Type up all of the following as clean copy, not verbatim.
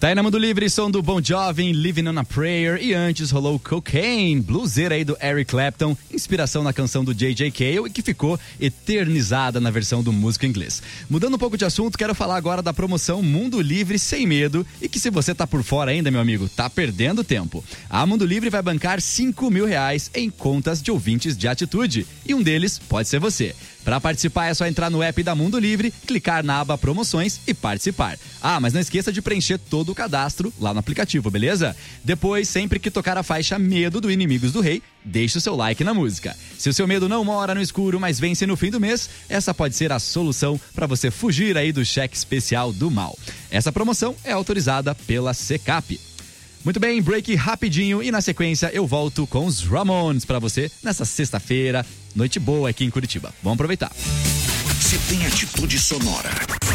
Tá aí na Mundo Livre, som do Bon Jovi, Living on a Prayer, e antes rolou Cocaine, bluseira aí do Eric Clapton, inspiração na canção do J.J. Cale e que ficou eternizada na versão do músico inglês. Mudando um pouco de assunto, quero falar agora da promoção Mundo Livre Sem Medo, e que se você tá por fora ainda, meu amigo, tá perdendo tempo. A Mundo Livre vai bancar R$5.000 em contas de ouvintes de atitude, e um deles pode ser você. Para participar é só entrar no app da Mundo Livre, clicar na aba Promoções e participar. Ah, mas não esqueça de preencher todo o cadastro lá no aplicativo, beleza? Depois, sempre que tocar a faixa Medo do Inimigos do Rei, deixe o seu like na música. Se o seu medo não mora no escuro, mas vence no fim do mês, essa pode ser a solução para você fugir aí do cheque especial do mal. Essa promoção é autorizada pela Secap. Muito bem, break rapidinho e na sequência eu volto com os Ramones pra você nessa sexta-feira, noite boa aqui em Curitiba. Vamos aproveitar. Se tem atitude sonora,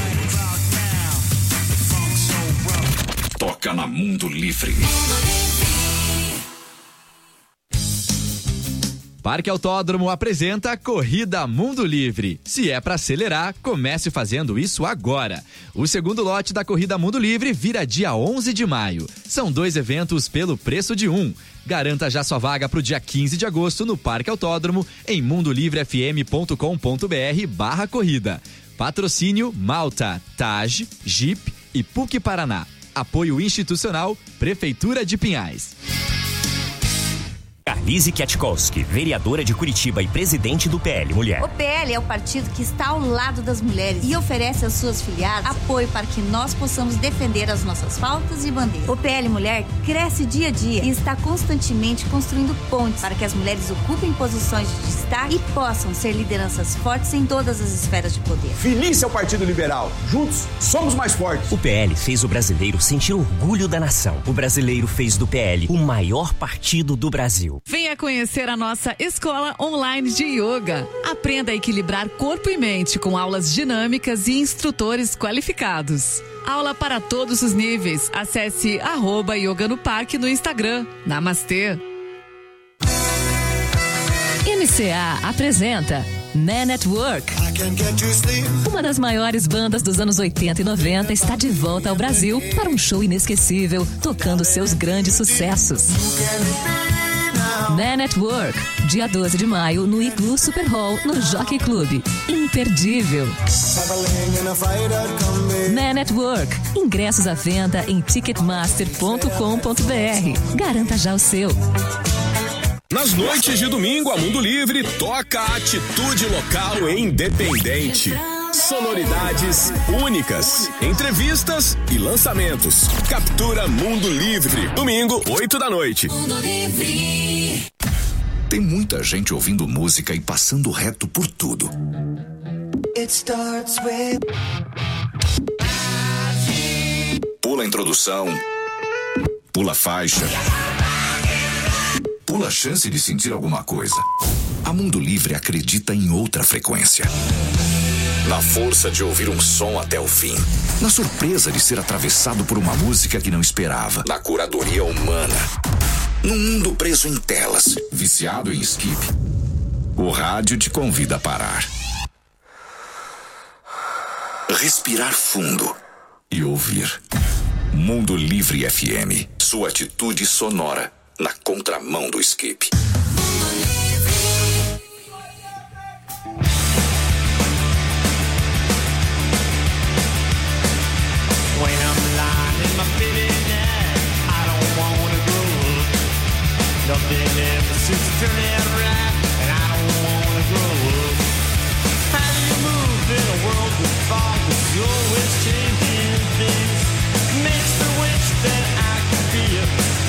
toca na Mundo Livre. Parque Autódromo apresenta Corrida Mundo Livre. Se é para acelerar, comece fazendo isso agora. O segundo lote da Corrida Mundo Livre vira dia 11 de maio. São 2 eventos pelo preço de um. Garanta já sua vaga para o dia 15 de agosto no Parque Autódromo em mundolivrefm.com.br/corrida. Patrocínio Malta, TAG, Jeep e PUC Paraná. Apoio institucional Prefeitura de Pinhais. Carlise Kwiatkowski, vereadora de Curitiba e presidente do PL Mulher. O PL é o partido que está ao lado das mulheres e oferece às suas filiadas apoio para que nós possamos defender as nossas pautas e bandeiras. O PL Mulher cresce dia a dia e está constantemente construindo pontes para que as mulheres ocupem posições de destaque e possam ser lideranças fortes em todas as esferas de poder. Feliz é o Partido Liberal. Juntos, somos mais fortes. O PL fez o brasileiro sentir orgulho da nação. O brasileiro fez do PL o maior partido do Brasil. Venha conhecer a nossa escola online de yoga. Aprenda a equilibrar corpo e mente com aulas dinâmicas e instrutores qualificados. Aula para todos os níveis. Acesse @yoga no parque no Instagram. Namastê. MCA apresenta Man at Work. Uma das maiores bandas dos anos 80 e 90 está de volta ao Brasil para um show inesquecível, tocando seus grandes sucessos. Man at Work, dia 12 de maio, no Igloo Super Hall, no Jockey Club. Imperdível. Man at Work, ingressos à venda em ticketmaster.com.br. Garanta já o seu. Nas noites de domingo, a Mundo Livre toca a atitude local e independente. Sonoridades únicas, entrevistas e lançamentos. Captura Mundo Livre, domingo, 8 da noite. Mundo Livre. Tem muita gente ouvindo música e passando reto por tudo. Pula a introdução, pula a faixa, pula a chance de sentir alguma coisa. A Mundo Livre acredita em outra frequência. Na força de ouvir um som até o fim. Na surpresa de ser atravessado por uma música que não esperava. Na curadoria humana. Num mundo preso em telas, viciado em skip. O rádio te convida a parar. Respirar fundo e ouvir. Mundo Livre FM. Sua atitude sonora na contramão do skip. Nothing ever seems to turn out right, and I don't wanna grow up. How do you move in a world with fog that's always changing things? Makes me wish that I could be a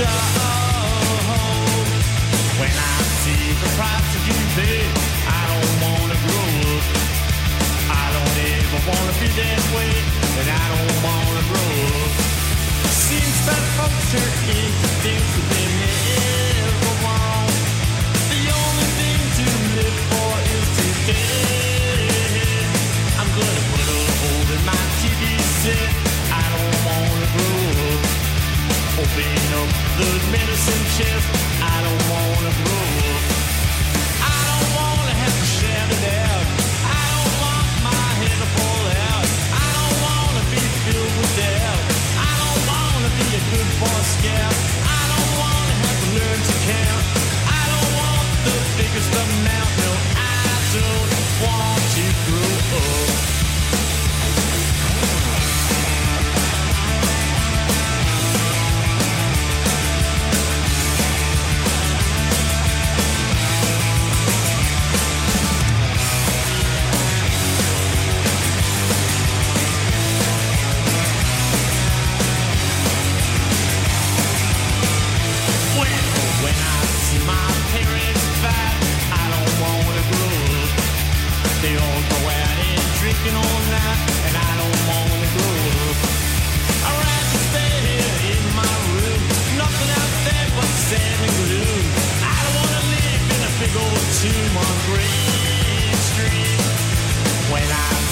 dog. When I see the price that you pay, I don't wanna grow up. I don't ever wanna be that way, and I don't wanna grow up. Seems that folks are into things that they never want. The only thing to live for is today. I'm gonna put a hole in my TV set. I don't wanna grow up. Open up the medicine chest. I don't wanna grow up. I don't wanna have to shout it out. I don't want my head to fall out. I don't wanna be filled with doubt. I don't wanna be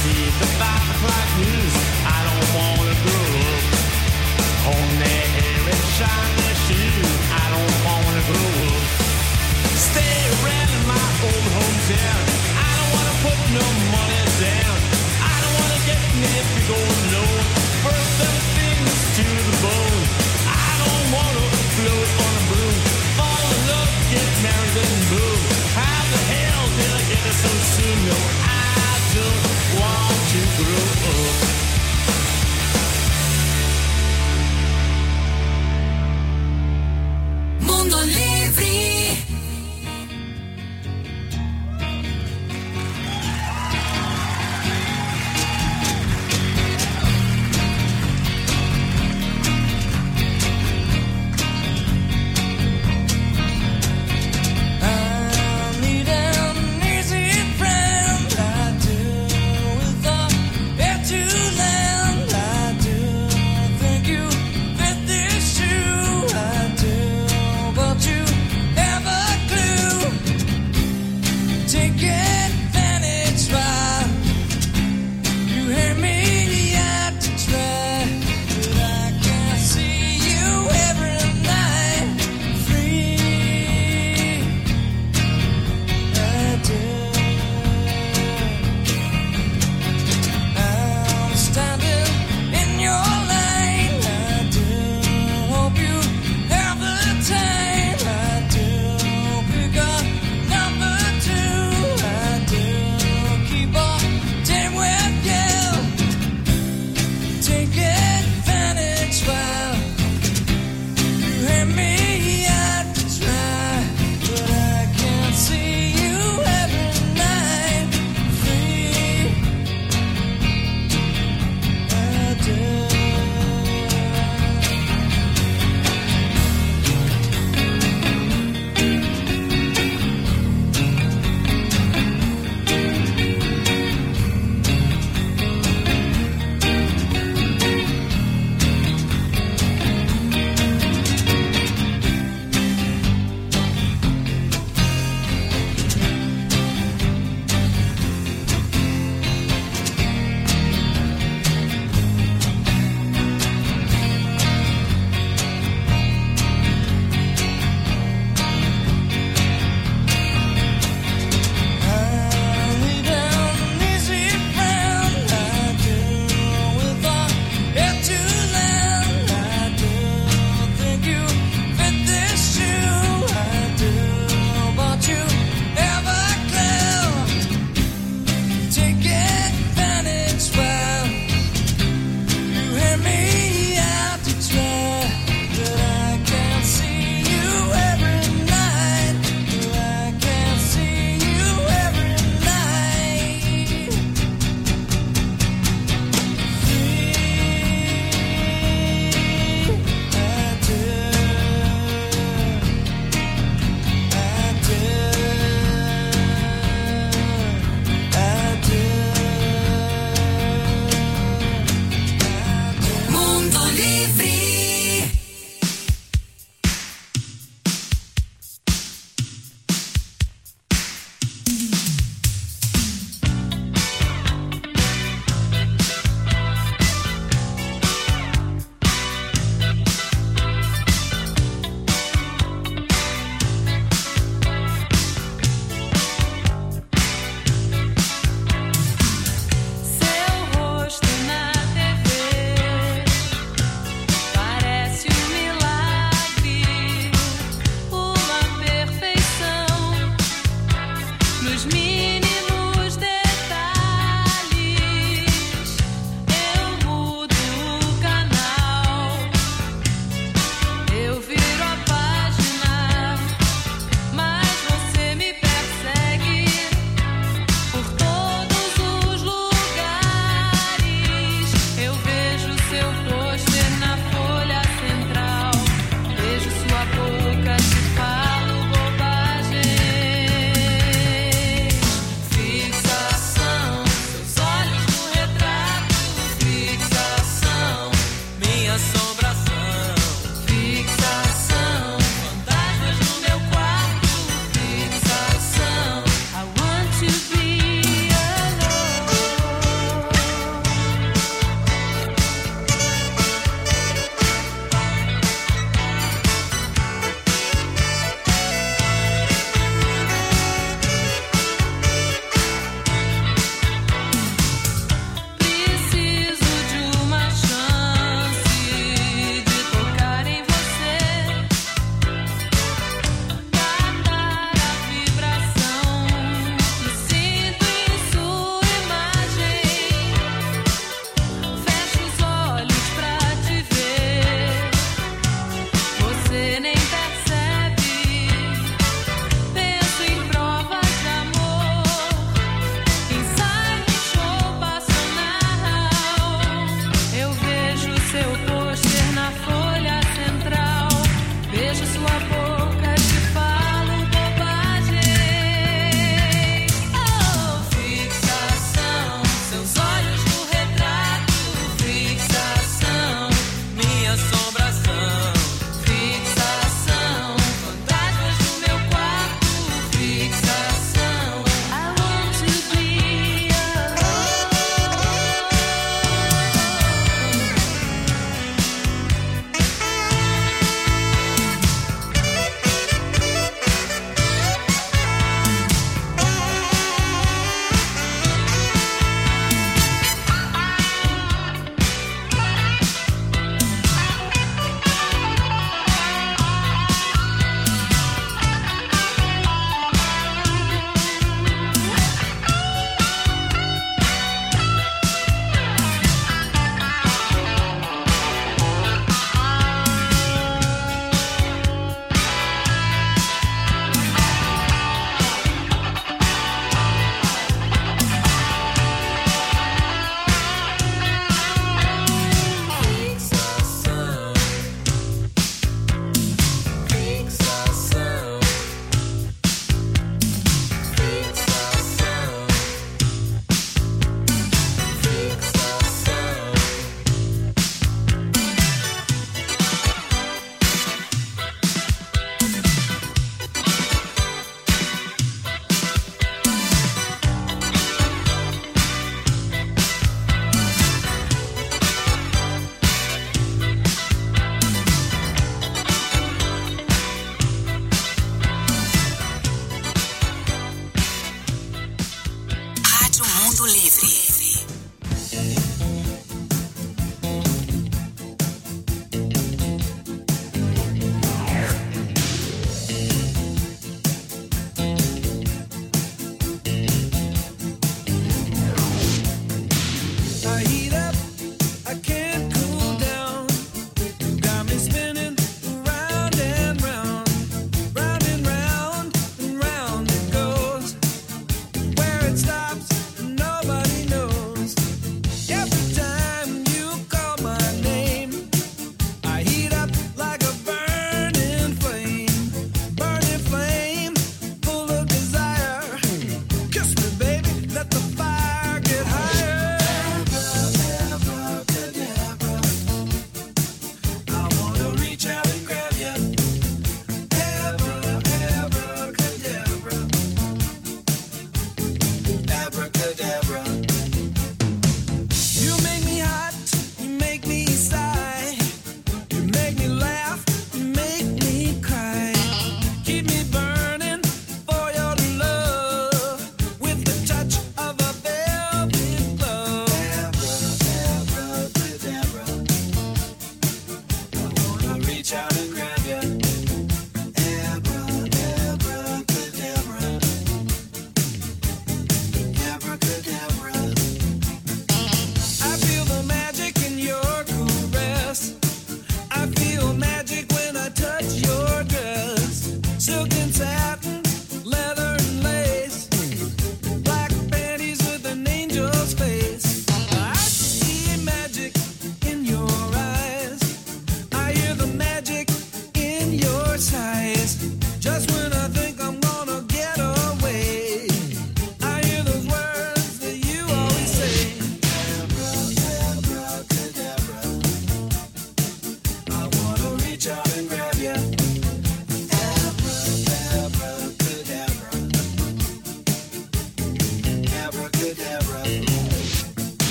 see the 5 o'clock news. I don't wanna grow up. Comb their hair and shine their shoes. I don't wanna grow up. Stay around in my old hometown. I don't wanna put no money down. I don't wanna get me a big old loan. Burn them things to the bone. I don't wanna float on a broom. Fall in love, get married and boom. How the hell did I get it so soon? No, I don't want to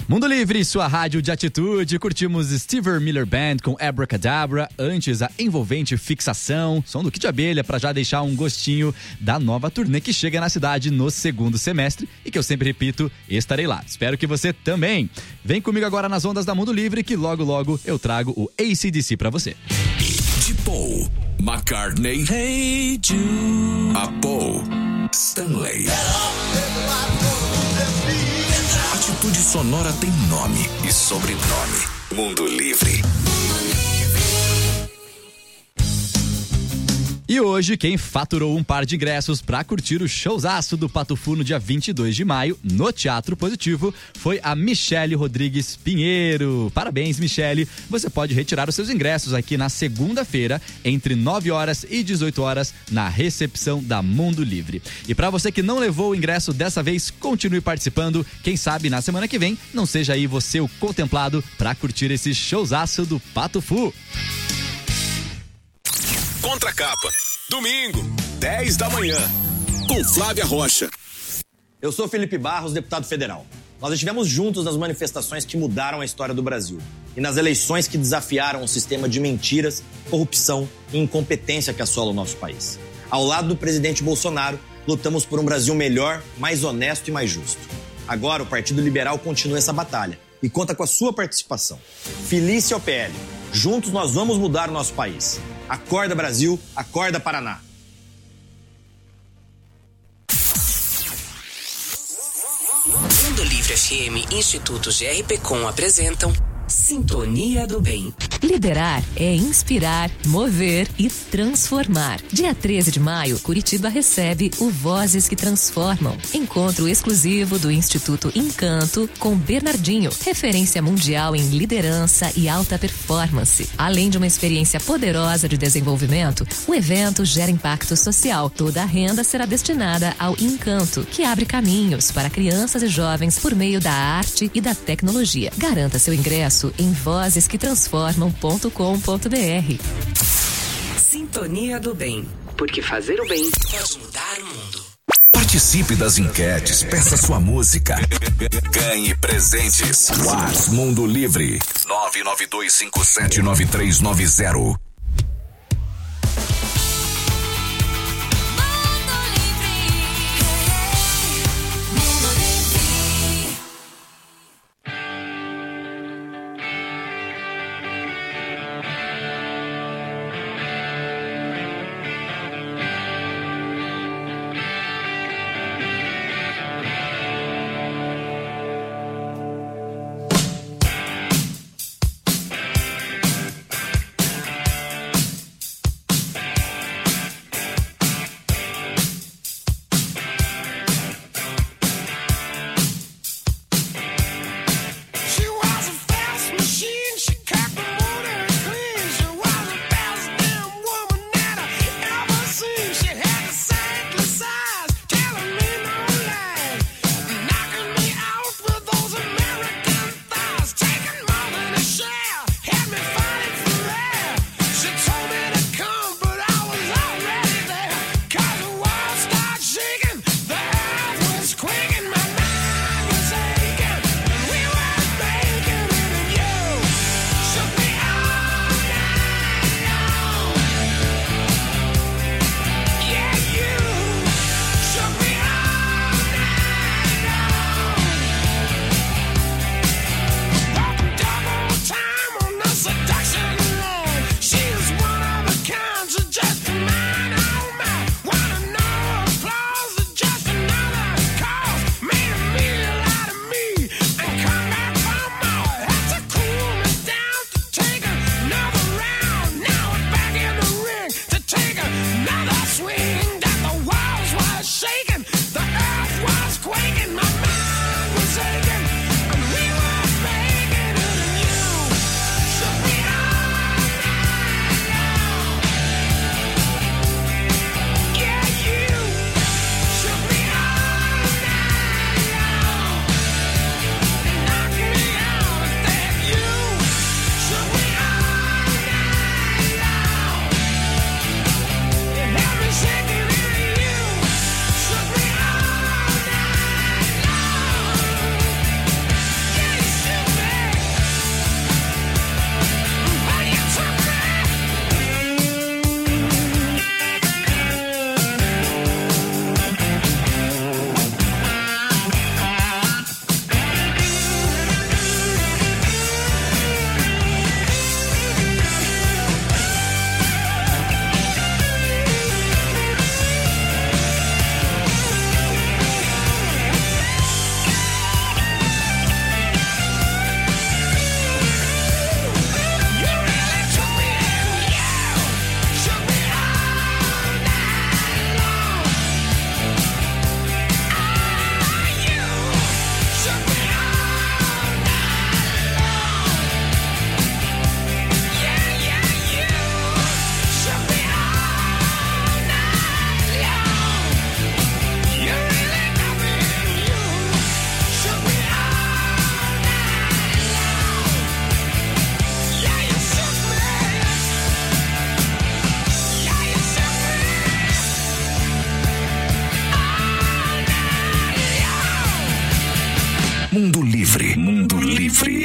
Mundo Livre, sua rádio de atitude. Curtimos Steve Miller Band com Abracadabra. Antes, a envolvente Fixação. Som do Kid Abelha, pra já deixar um gostinho da nova turnê que chega na cidade no segundo semestre. E que eu sempre repito, estarei lá. Espero que você também. Vem comigo agora nas ondas da Mundo Livre, que logo, logo eu trago o AC/DC pra você. De Paul, McCartney, Hey Jude, a Paul, Stanley. Atitude sonora tem nome e sobrenome. Mundo Livre. E hoje, quem faturou um par de ingressos para curtir o showzaço do Pato Fu no dia 22 de maio, no Teatro Positivo, foi a Michele Rodrigues Pinheiro. Parabéns, Michele. Você pode retirar os seus ingressos aqui na segunda-feira, entre 9 horas e 18 horas, na recepção da Mundo Livre. E para você que não levou o ingresso dessa vez, continue participando. Quem sabe na semana que vem não seja aí você o contemplado para curtir esse showzaço do Pato Fu. Contracapa, domingo, 10 da manhã, com Flávia Rocha. Eu sou Felipe Barros, deputado federal. Nós estivemos juntos nas manifestações que mudaram a história do Brasil e nas eleições que desafiaram o sistema de mentiras, corrupção e incompetência que assola o nosso país. Ao lado do presidente Bolsonaro, lutamos por um Brasil melhor, mais honesto e mais justo. Agora, o Partido Liberal continua essa batalha e conta com a sua participação. Filice ao PL. Juntos nós vamos mudar o nosso país. Acorda Brasil, acorda Paraná. Mundo Livre FM, Instituto GRPcom apresentam Sintonia do Bem. Liderar é inspirar, mover e transformar. Dia 13 de maio, Curitiba recebe o Vozes que Transformam. Encontro exclusivo do Instituto Encanto com Bernardinho, referência mundial em liderança e alta performance. Além de uma experiência poderosa de desenvolvimento, o evento gera impacto social. Toda a renda será destinada ao Encanto, que abre caminhos para crianças e jovens por meio da arte e da tecnologia. Garanta seu ingresso em vozesquetransformam.com.br. Sintonia do Bem, porque fazer o bem pode mudar o mundo. Participe das enquetes, peça sua música, ganhe presentes. WhatsApp Mundo Livre 992579390. Mundo Livre. Mundo Livre.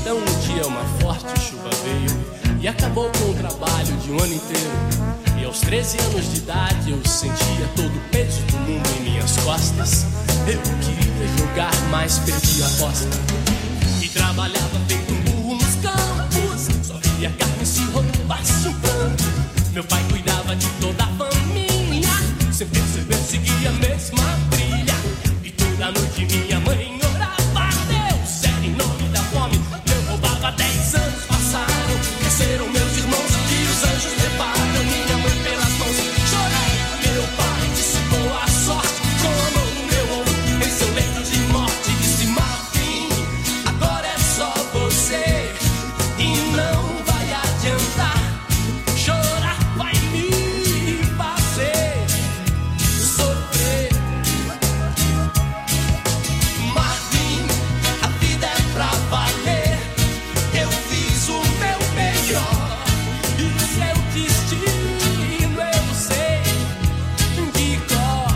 Então um dia uma forte chuva veio e acabou com o trabalho de um ano inteiro. E aos 13 anos de idade eu sentia todo o peso do mundo em minhas costas. Eu queria jogar, mas perdi a aposta. E trabalhava feito um burro nos campos, só via carne se roubar chupando. Meu pai cuidava de toda a família, sem perceber seguia a mesma trilha. E toda noite minha mãe orava a Deus, era em nome da fome. Eu roubava, 10 anos passaram, cresceram meus irmãos que os anjos levaram. Minha mãe pelas mãos chorei, meu pai disse boa sorte, com a mão no meu ombro, em seu leito de morte disse Marvin, agora é só você e não vai adiantar. Chorar vai me fazer sofrer. Marvin, a vida é pra valer. Eu fiz o meu melhor e seu destino eu sei de cor.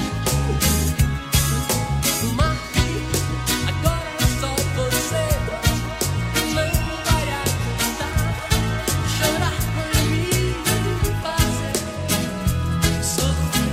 Marvin, agora é só você, não vai adiantar. Chorar vai me fazer sofrer.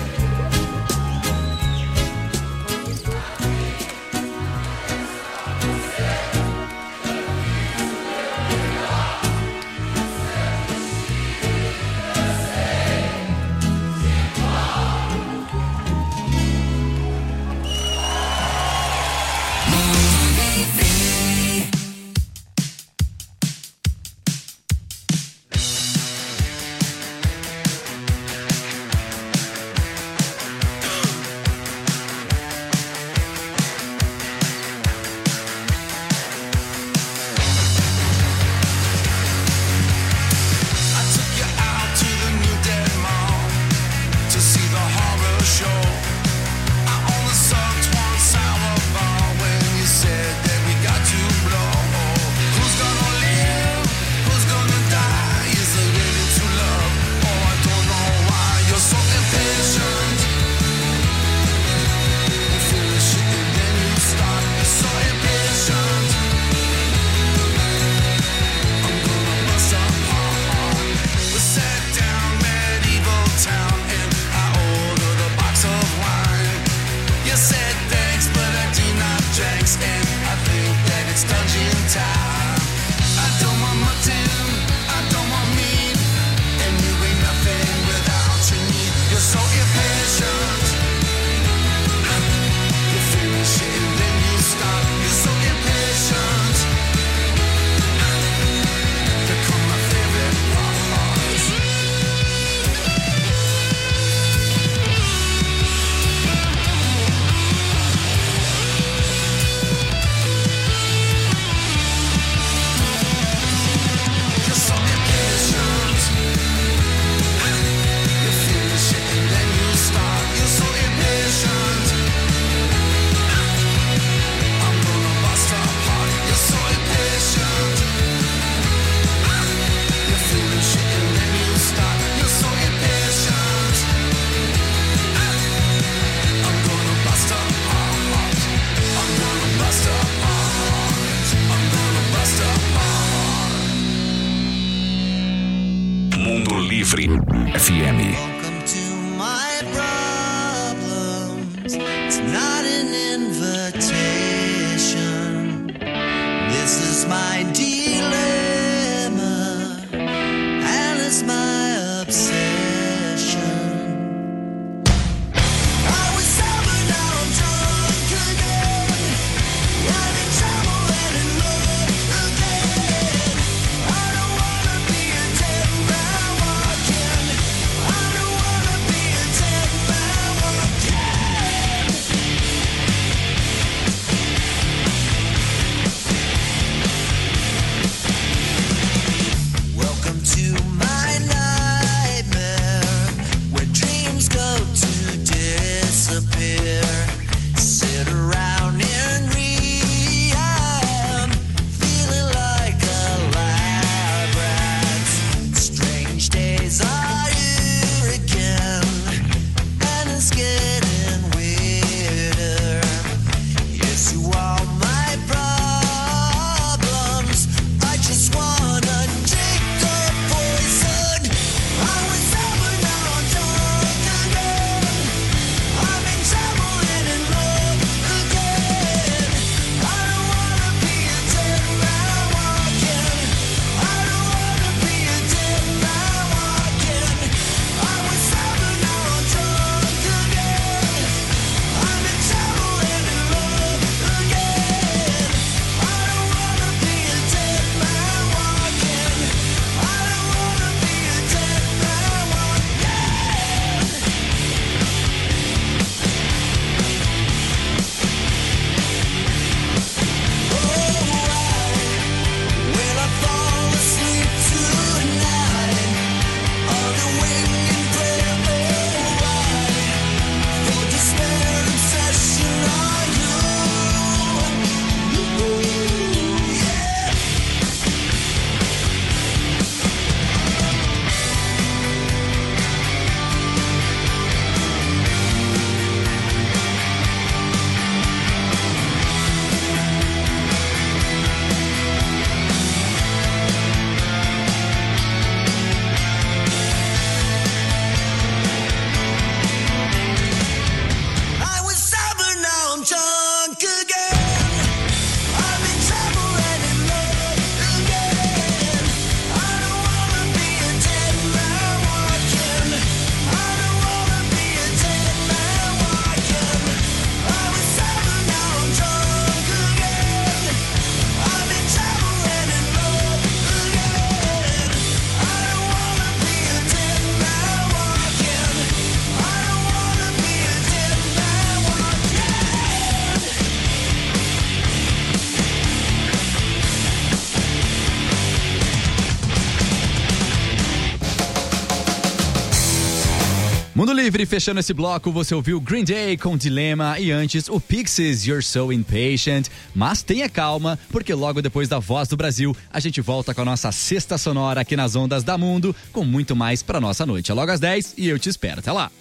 I took you out to the New Dead Mall to see the horror show. I only sucked one sour bar when you said that we got to blow. Who's gonna live? Who's gonna die? Is it ready to love? Oh, I don't know why you're so impatient. You finish it and then you start. You're so impatient. I'm gonna bust up hard. We sat down medieval town and I ordered a box of wine. You said thanks, but I do not drinks, and I think that it's dungeon time. I don't want mutton, I don't want meat, and you ain't nothing without your need. You're so impatient. You finish it and then you stop. You're so impatient. Become my favorite part. You're so impatient. You finish it and then you stop. You're so impatient. I'm gonna bust apart. You're so impatient. You finish it and then you stop. You're so impatient. I'm gonna bust apart. I'm gonna bust apart. I'm gonna bust apart. Mundo Livre FM. Welcome to my problems. It's not an invitation. This is my dilemma, and it's my obsession. I was sober, now I'm drunk again. I'm in trouble and in love again. I don't wanna be a dead man walking. I don't wanna be a dead man walking. Mundo Livre, fechando esse bloco, você ouviu Green Day com Dilema e antes o Pixies, You're So Impatient. Mas tenha calma, porque logo depois da Voz do Brasil, a gente volta com a nossa Sexta Sonora aqui nas ondas da Mundo, com muito mais pra nossa noite. É logo às 10 e eu te espero. Até lá!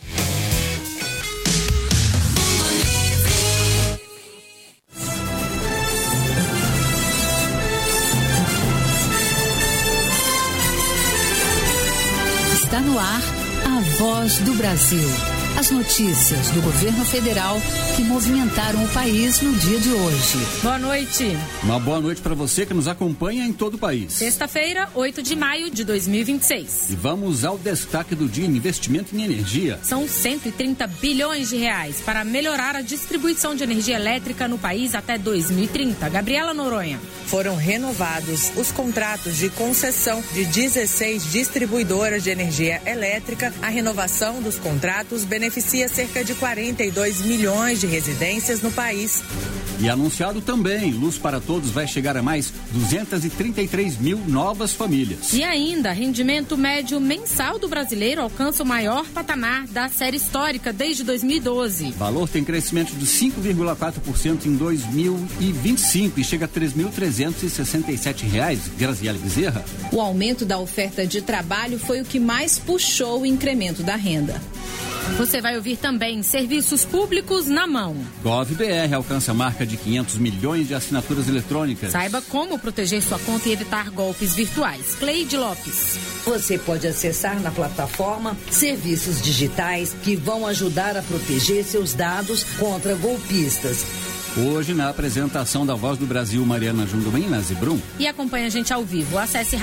Está no ar a Voz do Brasil. As notícias do governo federal que movimentaram o país no dia de hoje. Boa noite. Uma boa noite para você que nos acompanha em todo o país. Sexta-feira, 8 de maio de 2026. E vamos ao destaque do dia: investimento em energia. São 130 bilhões de reais para melhorar a distribuição de energia elétrica no país até 2030. Gabriela Noronha. Foram renovados os contratos de concessão de 16 distribuidoras de energia elétrica. A renovação dos contratos beneficia cerca de 42 milhões de residências no país. E anunciado também, Luz para Todos vai chegar a mais 233 mil novas famílias. E ainda, rendimento médio mensal do brasileiro alcança o maior patamar da série histórica desde 2012. O valor tem crescimento de 5,4% em 2025 e chega a R$ 3.367, Graziele Bezerra. O aumento da oferta de trabalho foi o que mais puxou o incremento da renda. Você vai ouvir também serviços públicos na mão. GovBR alcança a marca de 500 milhões de assinaturas eletrônicas. Saiba como proteger sua conta e evitar golpes virtuais. Cleide Lopes. Você pode acessar na plataforma serviços digitais que vão ajudar a proteger seus dados contra golpistas. Hoje, na apresentação da Voz do Brasil, Mariana Junduminas e Brum. E acompanhe a gente ao vivo. Acesse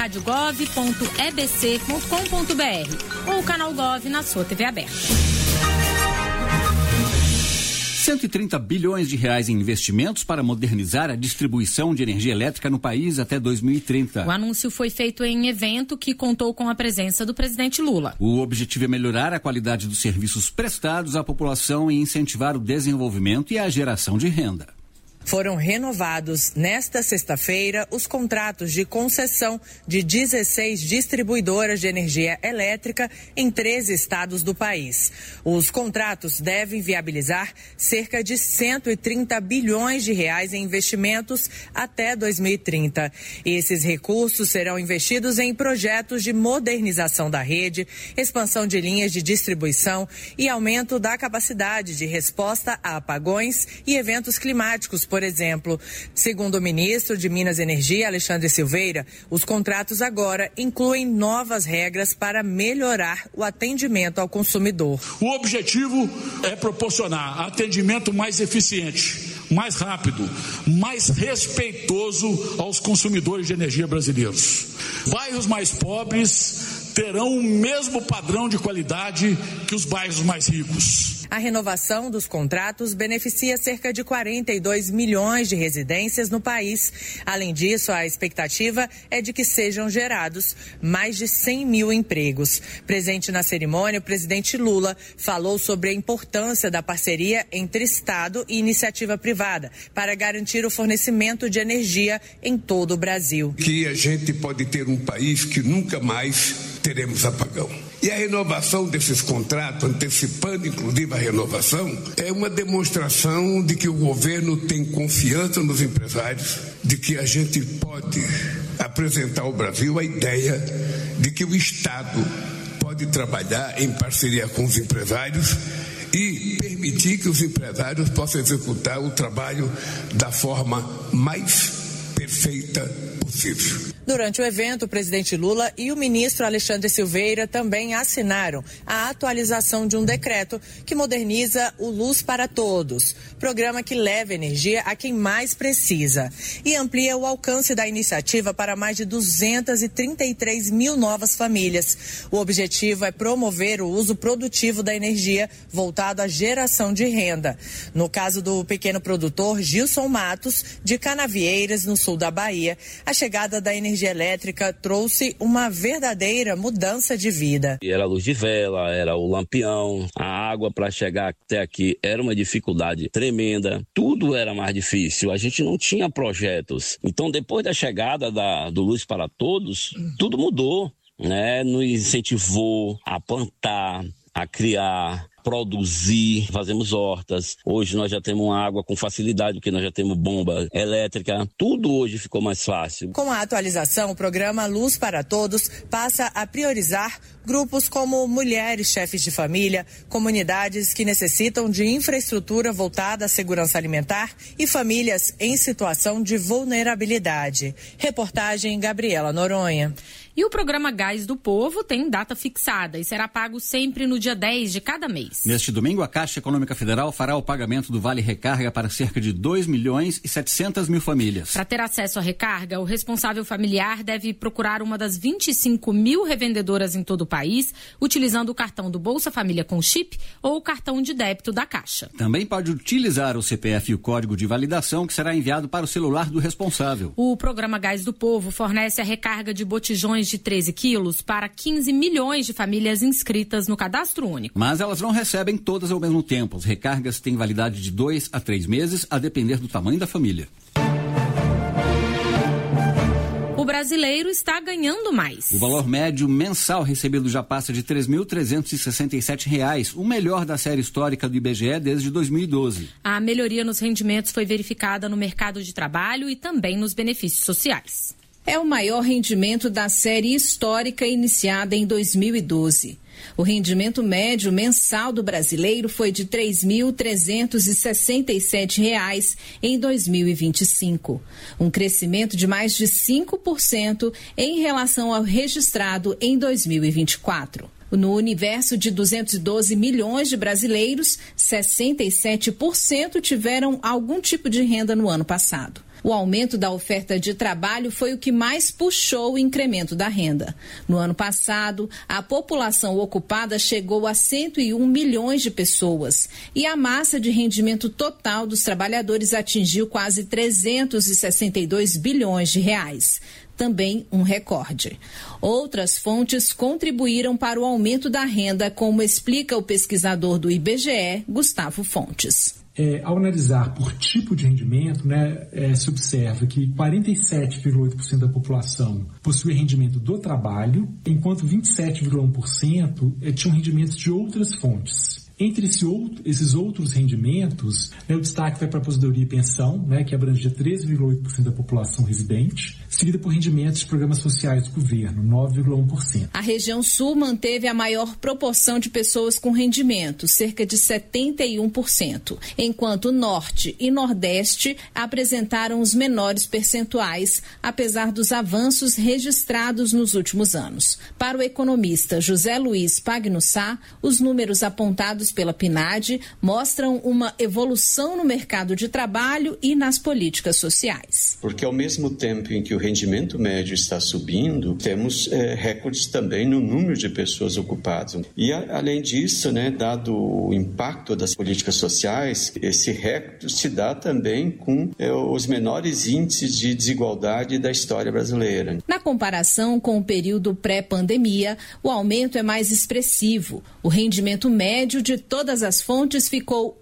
radiogov.ebc.com.br ou o canal Gov na sua TV aberta. 130 bilhões de reais em investimentos para modernizar a distribuição de energia elétrica no país até 2030. O anúncio foi feito em evento que contou com a presença do presidente Lula. O objetivo é melhorar a qualidade dos serviços prestados à população e incentivar o desenvolvimento e a geração de renda. Foram renovados nesta sexta-feira os contratos de concessão de 16 distribuidoras de energia elétrica em 13 estados do país. Os contratos devem viabilizar cerca de 130 bilhões de reais em investimentos até 2030. Esses recursos serão investidos em projetos de modernização da rede, expansão de linhas de distribuição e aumento da capacidade de resposta a apagões e eventos climáticos, por exemplo. Segundo o ministro de Minas e Energia, Alexandre Silveira, os contratos agora incluem novas regras para melhorar o atendimento ao consumidor. O objetivo é proporcionar atendimento mais eficiente, mais rápido, mais respeitoso aos consumidores de energia brasileiros. Bairros mais pobres terão o mesmo padrão de qualidade que os bairros mais ricos. A renovação dos contratos beneficia cerca de 42 milhões de residências no país. Além disso, a expectativa é de que sejam gerados mais de 100 mil empregos. Presente na cerimônia, o presidente Lula falou sobre a importância da parceria entre Estado e iniciativa privada para garantir o fornecimento de energia em todo o Brasil. Que a gente pode ter um país que nunca mais teremos apagão. E a renovação desses contratos, antecipando inclusive a renovação, é uma demonstração de que o governo tem confiança nos empresários, de que a gente pode apresentar ao Brasil a ideia de que o Estado pode trabalhar em parceria com os empresários e permitir que os empresários possam executar o trabalho da forma mais perfeita possível. Durante o evento, o presidente Lula e o ministro Alexandre Silveira também assinaram a atualização de um decreto que moderniza o Luz para Todos, programa que leva energia a quem mais precisa e amplia o alcance da iniciativa para mais de 233 mil novas famílias. O objetivo é promover o uso produtivo da energia voltado à geração de renda. No caso do pequeno produtor Gilson Matos, de Canavieiras, no sul da Bahia, a chegada da energia elétrica trouxe uma verdadeira mudança de vida. Era a luz de vela, era o lampião, a água para chegar até aqui era uma dificuldade tremenda, tudo era mais difícil, a gente não tinha projetos. Então, depois da chegada do Luz para Todos, tudo mudou, né? Nos incentivou a plantar, a criar, produzir, fazemos hortas. Hoje nós já temos água com facilidade, porque nós já temos bomba elétrica. Tudo hoje ficou mais fácil. Com a atualização, o programa Luz para Todos passa a priorizar grupos como mulheres, chefes de família, comunidades que necessitam de infraestrutura voltada à segurança alimentar e famílias em situação de vulnerabilidade. Reportagem Gabriela Noronha. E o programa Gás do Povo tem data fixada e será pago sempre no dia 10 de cada mês. Neste domingo, a Caixa Econômica Federal fará o pagamento do Vale Recarga para cerca de 2.700.000 famílias. Para ter acesso à recarga, o responsável familiar deve procurar uma das 25.000 revendedoras em todo o país, utilizando o cartão do Bolsa Família com chip ou o cartão de débito da Caixa. Também pode utilizar o CPF e o código de validação que será enviado para o celular do responsável. O programa Gás do Povo fornece a recarga de botijões de 13 quilos para 15 milhões de famílias inscritas no Cadastro Único. Mas elas não recebem todas ao mesmo tempo. As recargas têm validade de 2 a 3 meses, a depender do tamanho da família. O brasileiro está ganhando mais. O valor médio mensal recebido já passa de R$ 3.367, o melhor da série histórica do IBGE desde 2012. A melhoria nos rendimentos foi verificada no mercado de trabalho e também nos benefícios sociais. É o maior rendimento da série histórica iniciada em 2012. O rendimento médio mensal do brasileiro foi de R$ 3.367 em 2025, um crescimento de mais de 5% em relação ao registrado em 2024. No universo de 212 milhões de brasileiros, 67% tiveram algum tipo de renda no ano passado. O aumento da oferta de trabalho foi o que mais puxou o incremento da renda. No ano passado, a população ocupada chegou a 101 milhões de pessoas e a massa de rendimento total dos trabalhadores atingiu quase 362 bilhões de reais. Também um recorde. Outras fontes contribuíram para o aumento da renda, como explica o pesquisador do IBGE, Gustavo Fontes. Ao analisar por tipo de rendimento, se observa que 47,8% da população possui rendimento do trabalho, enquanto 27,1% tinham rendimentos de outras fontes. Entre esses outros rendimentos, o destaque vai para a aposentadoria e pensão, que abrange 13,8% da população residente, seguida por rendimentos de programas sociais do governo, 9,1%. A região sul manteve a maior proporção de pessoas com rendimento, cerca de 71%, enquanto o norte e nordeste apresentaram os menores percentuais, apesar dos avanços registrados nos últimos anos. Para o economista José Luiz Pagnussá, os números apontados pela PNAD mostram uma evolução no mercado de trabalho e nas políticas sociais. Porque ao mesmo tempo em que o rendimento médio está subindo, temos recordes também no número de pessoas ocupadas. E além disso, dado o impacto das políticas sociais, esse recorde se dá também com os menores índices de desigualdade da história brasileira. Na comparação com o período pré-pandemia, o aumento é mais expressivo. O rendimento médio de todas as fontes ficou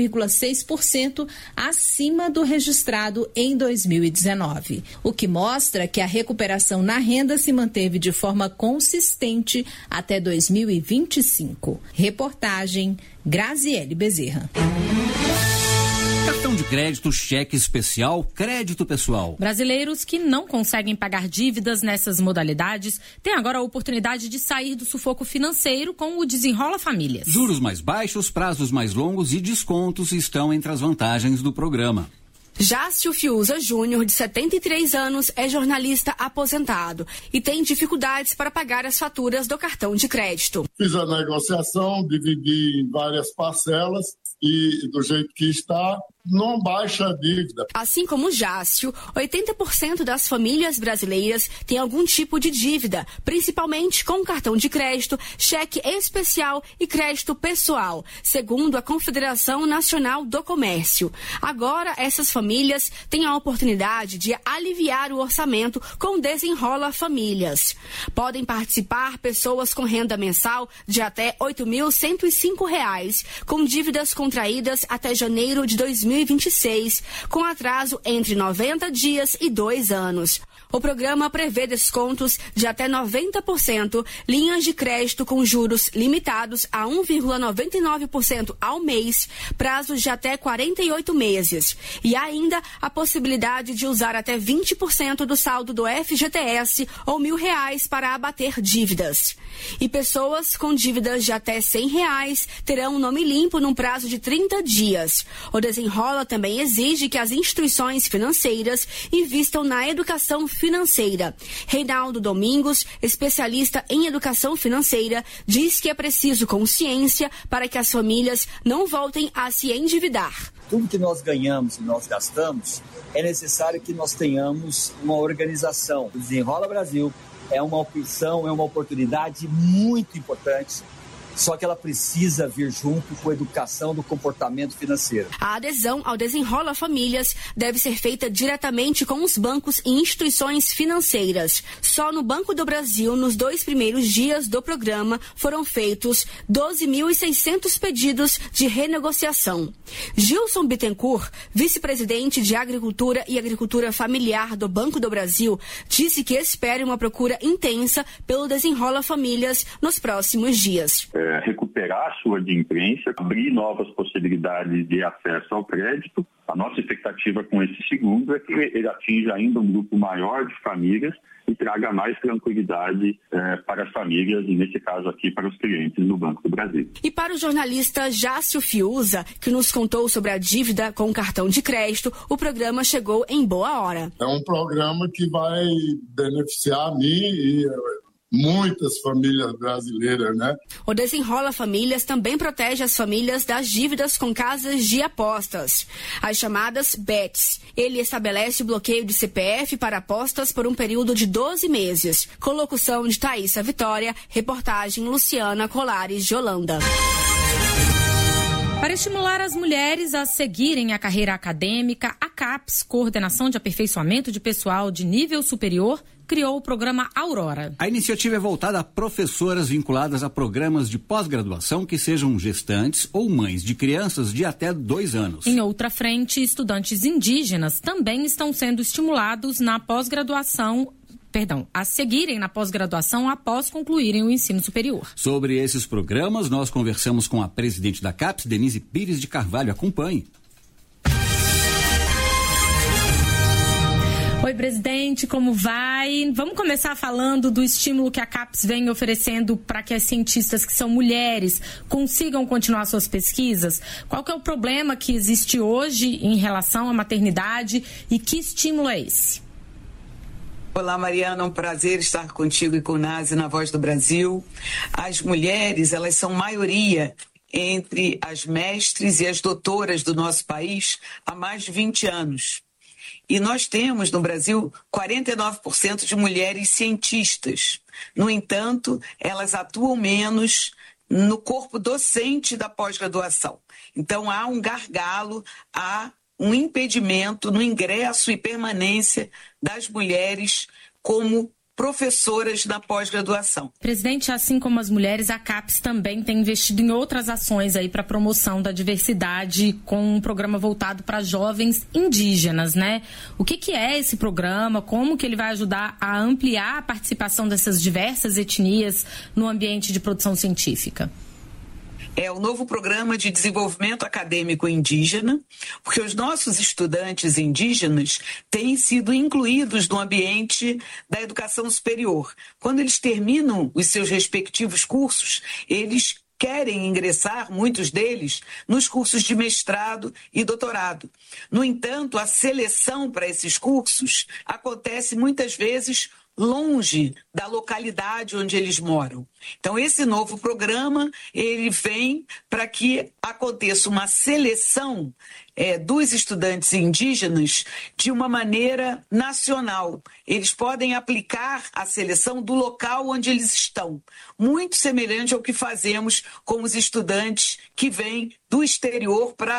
8,6% acima do registrado em 2019, o que mostra que a recuperação na renda se manteve de forma consistente até 2025. Reportagem Graziele Bezerra. Cartão de crédito, cheque especial, crédito pessoal. Brasileiros que não conseguem pagar dívidas nessas modalidades têm agora a oportunidade de sair do sufoco financeiro com o Desenrola Famílias. Juros mais baixos, prazos mais longos e descontos estão entre as vantagens do programa. Jácio Fiuza Júnior, de 73 anos, é jornalista aposentado e tem dificuldades para pagar as faturas do cartão de crédito. Fiz a negociação, dividi em várias parcelas e do jeito que está, não baixa a dívida. Assim como Jácio, 80% das famílias brasileiras têm algum tipo de dívida, principalmente com cartão de crédito, cheque especial e crédito pessoal, segundo a Confederação Nacional do Comércio. Agora, essas famílias têm a oportunidade de aliviar o orçamento com Desenrola Famílias. Podem participar pessoas com renda mensal de até R$ 8.105, com dívidas contraídas até janeiro de 2020. 2026, com atraso entre 90 dias e 2 anos. O programa prevê descontos de até 90%, linhas de crédito com juros limitados a 1,99% ao mês, prazos de até 48 meses. E ainda a possibilidade de usar até 20% do saldo do FGTS ou R$1.000 para abater dívidas. E pessoas com dívidas de até R$100 terão nome limpo num prazo de 30 dias. O Desenrola também exige que as instituições financeiras invistam na educação financeira. Reinaldo Domingos, especialista em educação financeira, diz que é preciso consciência para que as famílias não voltem a se endividar. Tudo que nós ganhamos e nós gastamos, é necessário que nós tenhamos uma organização. O Desenrola Brasil é uma opção, é uma oportunidade muito importante, só que ela precisa vir junto com a educação do comportamento financeiro. A adesão ao Desenrola Famílias deve ser feita diretamente com os bancos e instituições financeiras. Só no Banco do Brasil, nos 2 primeiros dias do programa, foram feitos 12.600 pedidos de renegociação. Gilson Bittencourt, vice-presidente de Agricultura e Agricultura Familiar do Banco do Brasil, disse que espera uma procura intensa pelo Desenrola Famílias nos próximos dias. Recuperar a sua adimplência, abrir novas possibilidades de acesso ao crédito. A nossa expectativa com esse segundo é que ele atinja ainda um grupo maior de famílias e traga mais tranquilidade para as famílias e, nesse caso aqui, para os clientes do Banco do Brasil. E para o jornalista Jácio Fiuza, que nos contou sobre a dívida com o cartão de crédito, o programa chegou em boa hora. É um programa que vai beneficiar a mim e muitas famílias brasileiras, né? O Desenrola Famílias também protege as famílias das dívidas com casas de apostas, as chamadas BETs. Ele estabelece o bloqueio de CPF para apostas por um período de 12 meses. Com locução de Thaísa Vitória, reportagem Luciana Colares de Holanda. Para estimular as mulheres a seguirem a carreira acadêmica, a CAPES, Coordenação de Aperfeiçoamento de Pessoal de Nível Superior, criou o programa Aurora. A iniciativa é voltada a professoras vinculadas a programas de pós-graduação que sejam gestantes ou mães de crianças de até 2 anos. Em outra frente, estudantes indígenas também estão sendo estimulados na pós-graduação, a seguirem na pós-graduação após concluírem o ensino superior. Sobre esses programas, nós conversamos com a presidente da CAPES, Denise Pires de Carvalho. Acompanhe. Oi, presidente, como vai? Vamos começar falando do estímulo que a CAPES vem oferecendo para que as cientistas que são mulheres consigam continuar suas pesquisas. Qual que é o problema que existe hoje em relação à maternidade e que estímulo é esse? Olá, Mariana, é um prazer estar contigo e com o Nazi na Voz do Brasil. As mulheres, elas são maioria entre as mestres e as doutoras do nosso país há mais de 20 anos. E nós temos no Brasil 49% de mulheres cientistas. No entanto, elas atuam menos no corpo docente da pós-graduação. Então, há um gargalo, há um impedimento no ingresso e permanência das mulheres como professoras na pós-graduação. Presidente, assim como as mulheres, a CAPES também tem investido em outras ações aí para promoção da diversidade com um programa voltado para jovens indígenas, né? O que é esse programa? Como que ele vai ajudar a ampliar a participação dessas diversas etnias no ambiente de produção científica? É o novo programa de desenvolvimento acadêmico indígena, porque os nossos estudantes indígenas têm sido incluídos no ambiente da educação superior. Quando eles terminam os seus respectivos cursos, eles querem ingressar, muitos deles, nos cursos de mestrado e doutorado. No entanto, a seleção para esses cursos acontece muitas vezes longe da localidade onde eles moram. Então, esse novo programa, ele vem para que aconteça uma seleção dos estudantes indígenas de uma maneira nacional. Eles podem aplicar a seleção do local onde eles estão, muito semelhante ao que fazemos com os estudantes que vêm do exterior para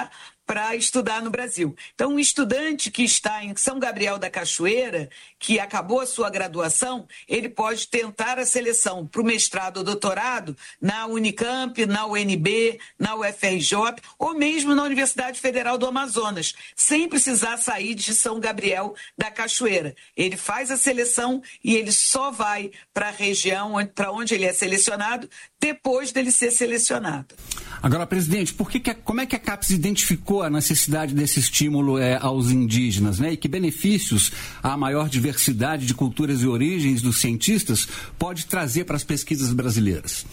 para estudar no Brasil. Então, um estudante que está em São Gabriel da Cachoeira, que acabou a sua graduação, ele pode tentar a seleção para o mestrado ou doutorado na Unicamp, na UNB, na UFRJ ou mesmo na Universidade Federal do Amazonas, sem precisar sair de São Gabriel da Cachoeira. Ele faz a seleção e ele só vai para a região para onde ele é selecionado depois dele ser selecionado. Agora, presidente, como é que a CAPES identificou a necessidade desse estímulo aos indígenas, né? E que benefícios a maior diversidade de culturas e origens dos cientistas pode trazer para as pesquisas brasileiras?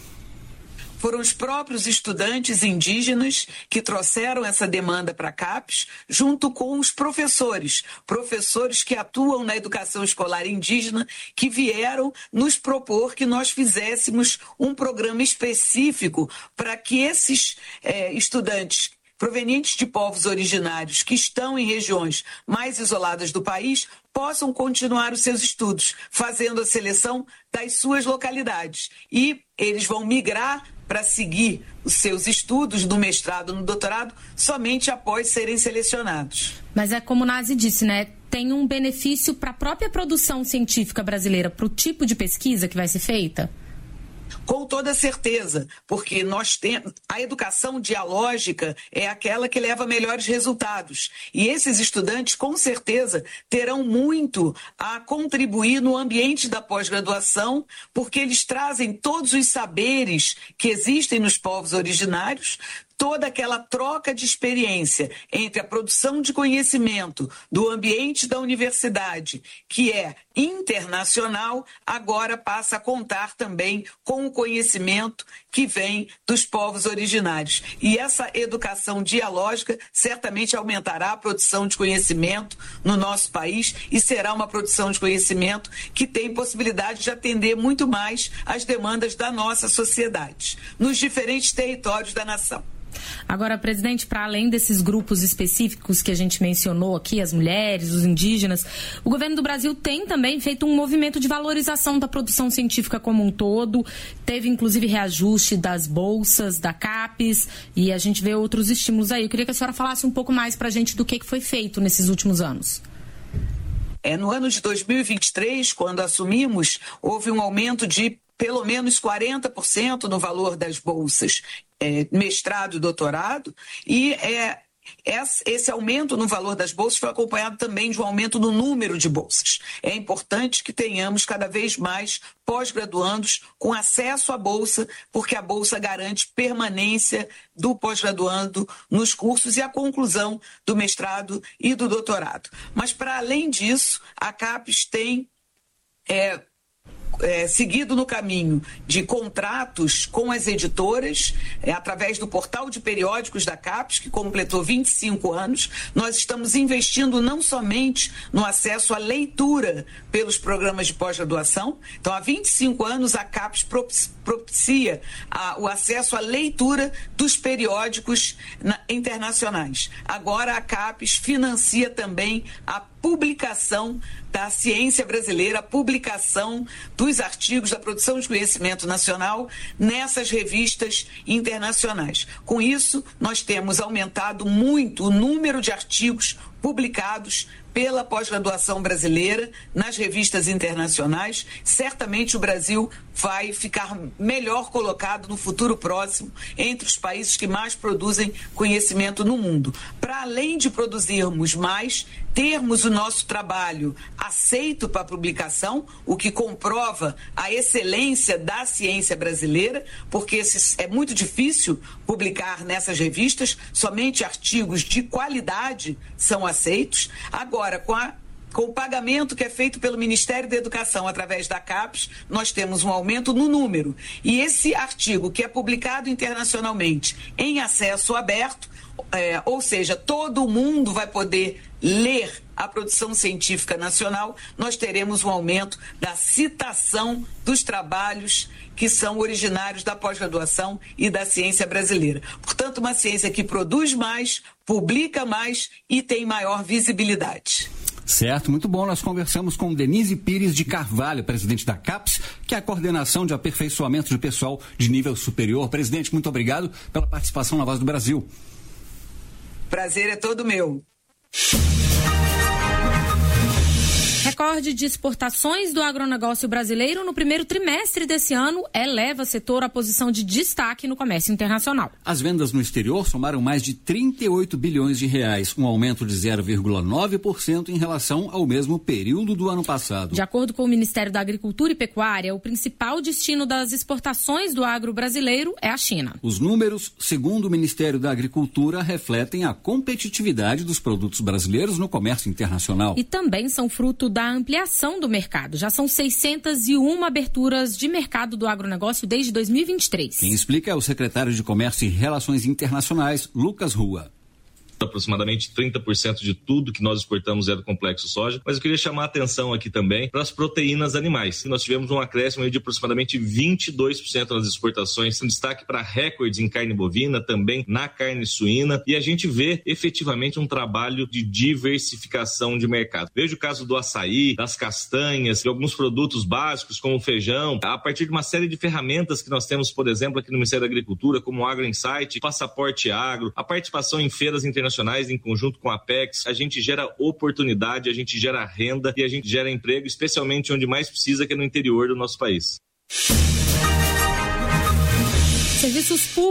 Foram os próprios estudantes indígenas que trouxeram essa demanda para a CAPES, junto com os professores que atuam na educação escolar indígena, que vieram nos propor que nós fizéssemos um programa específico para que esses estudantes provenientes de povos originários que estão em regiões mais isoladas do país possam continuar os seus estudos, fazendo a seleção das suas localidades. E eles vão migrar para seguir os seus estudos do mestrado no doutorado somente após serem selecionados. Mas é como o Nazi disse, né? Tem um benefício para a própria produção científica brasileira, para o tipo de pesquisa que vai ser feita? Com toda certeza, porque nós temos a educação dialógica é aquela que leva a melhores resultados. E esses estudantes, com certeza, terão muito a contribuir no ambiente da pós-graduação, porque eles trazem todos os saberes que existem nos povos originários, toda aquela troca de experiência entre a produção de conhecimento do ambiente da universidade, que é internacional, agora passa a contar também com o conhecimento que vem dos povos originários. E essa educação dialógica certamente aumentará a produção de conhecimento no nosso país e será uma produção de conhecimento que tem possibilidade de atender muito mais às demandas da nossa sociedade, nos diferentes territórios da nação. Agora, presidente, para além desses grupos específicos que a gente mencionou aqui, as mulheres, os indígenas, o governo do Brasil tem também feito um movimento de valorização da produção científica como um todo. Teve, inclusive, reajuste das bolsas da CAPES e a gente vê outros estímulos aí. Eu queria que a senhora falasse um pouco mais para a gente do que foi feito nesses últimos anos. No ano de 2023, quando assumimos, houve um aumento de pelo menos 40% no valor das bolsas, mestrado e doutorado, e esse aumento no valor das bolsas foi acompanhado também de um aumento no número de bolsas. É importante que tenhamos cada vez mais pós-graduandos com acesso à bolsa, porque a bolsa garante permanência do pós-graduando nos cursos e a conclusão do mestrado e do doutorado. Mas, para além disso, a CAPES tem seguido no caminho de contratos com as editoras, através do portal de periódicos da CAPES, que completou 25 anos. Nós estamos investindo não somente no acesso à leitura pelos programas de pós-graduação. Então, há 25 anos, a CAPES propicia o acesso à leitura dos periódicos internacionais. Agora, a CAPES financia também a publicação da ciência brasileira, a publicação dos artigos da produção de conhecimento nacional nessas revistas internacionais. Com isso, nós temos aumentado muito o número de artigos publicados pela pós-graduação brasileira nas revistas internacionais. Certamente o Brasil vai ficar melhor colocado no futuro próximo entre os países que mais produzem conhecimento no mundo. Para além de produzirmos mais, termos o nosso trabalho aceito para publicação, o que comprova a excelência da ciência brasileira, porque é muito difícil publicar nessas revistas, somente artigos de qualidade são aceitos. Agora, com o pagamento que é feito pelo Ministério da Educação através da CAPES, nós temos um aumento no número. E esse artigo que é publicado internacionalmente em acesso aberto, ou seja, todo mundo vai poder ler a produção científica nacional, nós teremos um aumento da citação dos trabalhos que são originários da pós-graduação e da ciência brasileira. Portanto, uma ciência que produz mais, publica mais e tem maior visibilidade. Certo, muito bom. Nós conversamos com Denise Pires de Carvalho, presidente da CAPES, que é a coordenação de aperfeiçoamento de pessoal de nível superior. Presidente, muito obrigado pela participação na Voz do Brasil. Prazer é todo meu. Recorde de exportações do agronegócio brasileiro no primeiro trimestre desse ano eleva o setor à posição de destaque no comércio internacional. As vendas no exterior somaram mais de 38 bilhões de reais, um aumento de 0,9% em relação ao mesmo período do ano passado. De acordo com o Ministério da Agricultura e Pecuária, o principal destino das exportações do agro brasileiro é a China. Os números, segundo o Ministério da Agricultura, refletem a competitividade dos produtos brasileiros no comércio internacional. E também são fruto da ampliação do mercado. Já são 601 aberturas de mercado do agronegócio desde 2023. Quem explica é o secretário de Comércio e Relações Internacionais, Lucas Rua. Aproximadamente 30% de tudo que nós exportamos é do complexo soja, mas eu queria chamar a atenção aqui também para as proteínas animais. Nós tivemos um acréscimo de aproximadamente 22% nas exportações, um destaque para recordes em carne bovina, também na carne suína, e a gente vê efetivamente um trabalho de diversificação de mercado. Veja o caso do açaí, das castanhas, de alguns produtos básicos como o feijão, a partir de uma série de ferramentas que nós temos, por exemplo, aqui no Ministério da Agricultura, como o Agro Insight, Passaporte Agro, a participação em feiras internacionais em conjunto com a Apex, a gente gera oportunidade, a gente gera renda e a gente gera emprego, especialmente onde mais precisa, que é no interior do nosso país. Serviços públicos